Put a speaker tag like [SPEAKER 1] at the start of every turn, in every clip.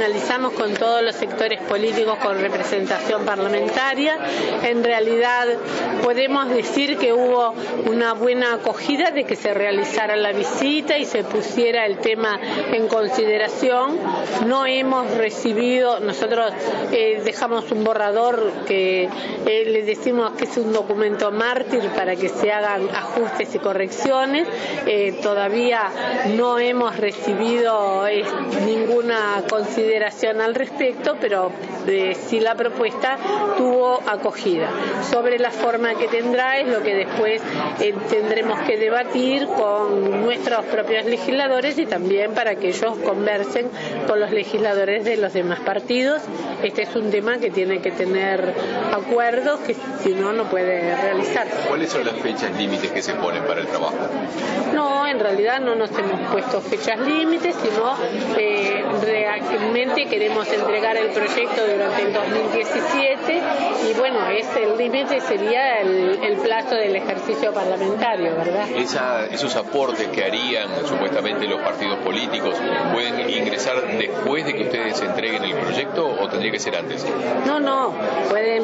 [SPEAKER 1] analizamos con todos los sectores políticos con representación parlamentaria. En realidad podemos decir que hubo una buena acogida de que se realizara la visita y se pusiera el tema en consideración. No hemos recibido, nosotros dejamos un borrador que le decimos que es un documento mártir para que se hagan ajustes y correcciones. Todavía no hemos recibido ninguna consideración al respecto, pero sí la propuesta tuvo acogida. Sobre la forma que tendrá es lo que después tendremos que debatir con nuestros propios legisladores y también para que ellos conversen con los legisladores de los demás partidos. Este es un tema que tiene que tener acuerdos, que si no, no puede realizarse.
[SPEAKER 2] ¿Cuáles son las fechas límites que se ponen para el trabajo?
[SPEAKER 1] No, en realidad no nos hemos puesto fechas límites, sino realmente queremos entregar el proyecto durante el 2017 y bueno, el límite sería el plazo del ejercicio parlamentario, ¿verdad?
[SPEAKER 2] Esos aportes que harían supuestamente los partidos políticos, ¿pueden ingresar después de que ustedes entreguen el proyecto o tendría que ser antes?
[SPEAKER 1] No, pueden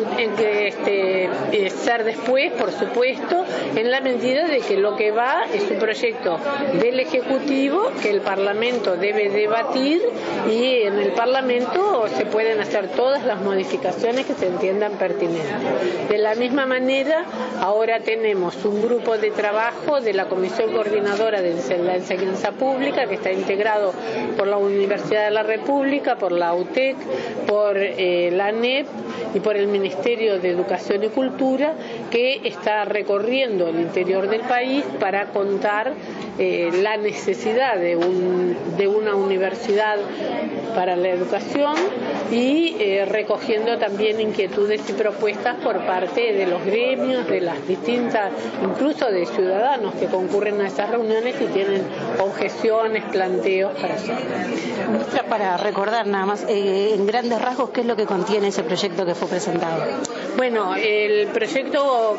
[SPEAKER 1] ser después, por supuesto, en la medida de que lo que va es un proyecto del Ejecutivo que el Parlamento debe debatir y en el Parlamento se pueden hacer todas las modificaciones que se entiendan pertinentes. De la misma manera, ahora tenemos un grupo de trabajo de la Comisión Coordinadora de la Enseñanza Pública que está integrado por la Universidad de la República, por la UTEC, por la ANEP y por el Ministerio de Educación y Cultura, que está recorriendo el interior del país para contar la necesidad de una universidad para la educación y recogiendo también inquietudes y propuestas por parte de los gremios, de las distintas, incluso de ciudadanos que concurren a esas reuniones y tienen objeciones, planteos para hacer.
[SPEAKER 3] Para recordar nada más, en grandes rasgos, ¿qué es lo que contiene ese proyecto que fue presentado?
[SPEAKER 1] Bueno, el proyecto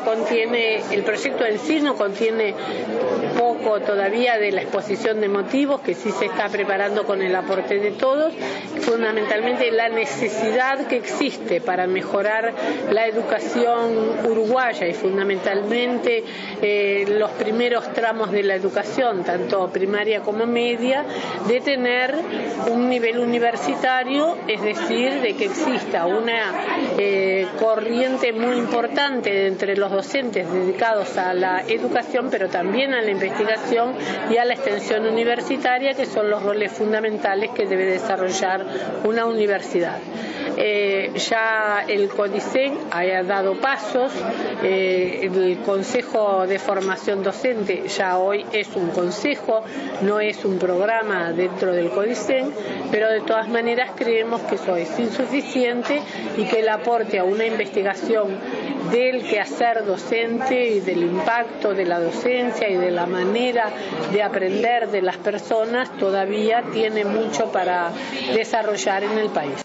[SPEAKER 1] en sí no contiene poco todavía de la exposición de motivos, que sí se está preparando con el aporte de todos, fundamentalmente la necesidad que existe para mejorar la educación uruguaya y fundamentalmente los primeros tramos de la educación, tanto primaria como media, de tener un nivel universitario, es decir, de que exista una corriente muy importante entre los docentes dedicados a la educación, pero también a la investigación y a la extensión universitaria, que son los roles fundamentales que debe desarrollar una universidad. Ya el CODICEN ha dado pasos, el Consejo de Formación Docente ya hoy es un consejo, no es un programa dentro del CODICEN, pero de todas maneras creemos que eso es insuficiente y que el aporte a una investigación del quehacer docente y del impacto de la docencia y de la manera de aprender de las personas todavía tiene mucho para desarrollar en el país.